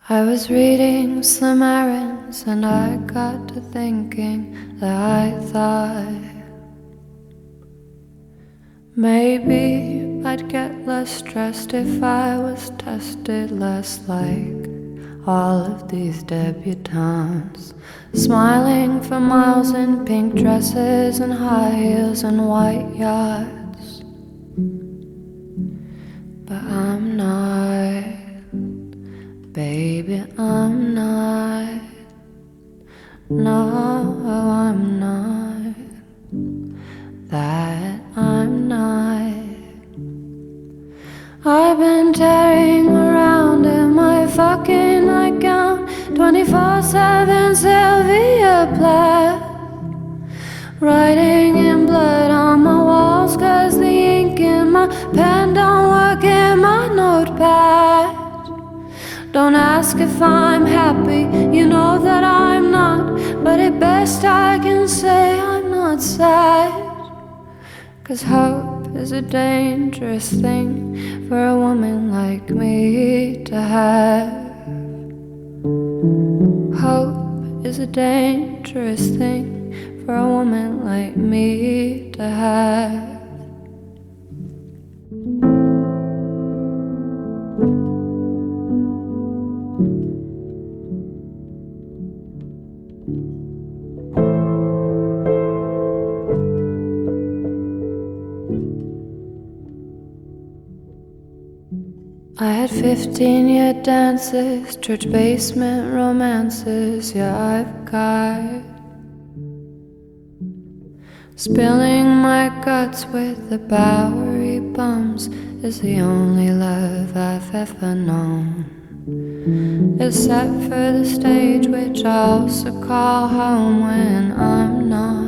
I was reading Slim Aarons and I got to thinking that I thought maybe I'd get less stressed if I was tested less like all of these debutantes, smiling for miles in pink dresses and high heels and white yachts. But I'm not, baby, I'm not. No, I'm not. That I'm not. I've been tearing around in my fucking nightgown, 24/7 Sylvia Plath, writing in blood on my walls 'cause the ink in my pen don't work in my notepad. Don't ask if I'm happy, you know that I'm not, but at best I can say I'm not sad. 'Cause hope is a dangerous thing for a woman like me to have. Hope is a dangerous thing for a woman like me to have. I had 15-year dances, church basement romances, yeah, I've got spilling my guts with the Bowery bums is the only love I've ever known, except for the stage, which I also call home when I'm not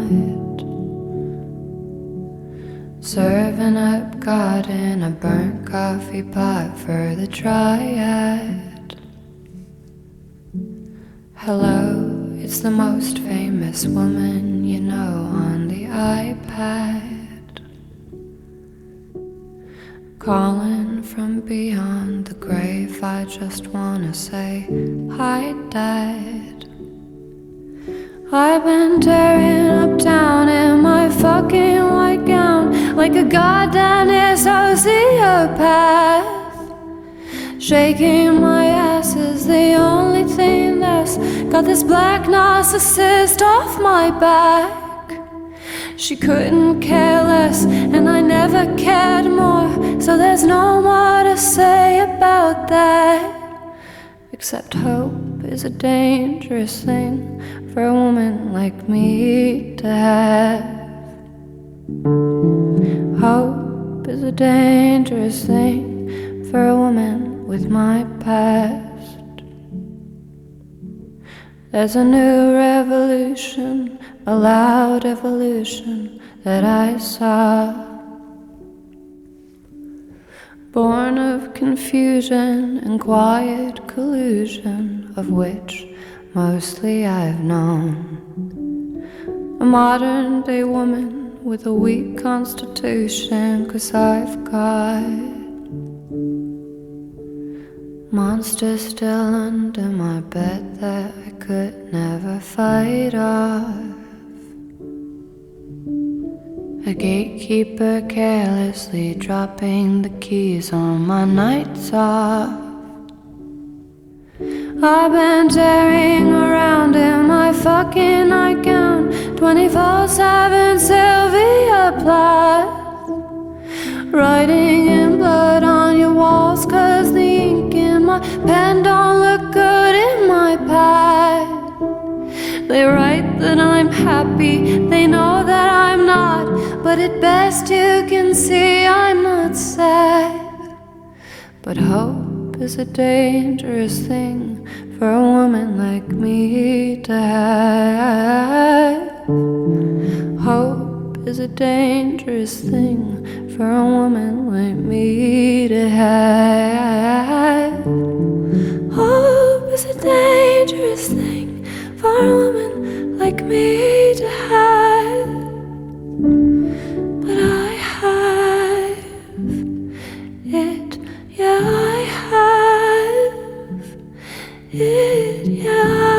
serving up God in a burnt coffee pot for the triad. Hello, it's the most famous woman you know on the iPad, calling from beyond the grave. I just wanna say hi, Dad. I've been tearing up town in my fucking white gown like a goddamn sociopath. Shaking my ass is the only thing that's got this black narcissist off my back. She couldn't care less and I never cared more, so there's no more to say about that, except hope is a dangerous thing for a woman like me to have. Hope is a dangerous thing for a woman with my past. There's a new revolution, a loud evolution that I saw, born of confusion and quiet collusion, of which mostly I've known. A modern day woman with a weak constitution, 'cause I've got monsters still under my bed that I could never fight off. A gatekeeper carelessly dropping the keys on my nights off. I've been tearing around in my fucking nightgown, 24/7 Sylvia Plath, writing in blood on your walls 'cause the ink in my pen don't look good in my pad. They write that I'm happy, they know that I'm not, but at best you can see I'm not sad. But hope is a dangerous thing for a woman like me to have. Hope is a dangerous thing for a woman like me to have. Hope is a dangerous thing for a woman like me to have. But I have it, yeah, I have it, yeah.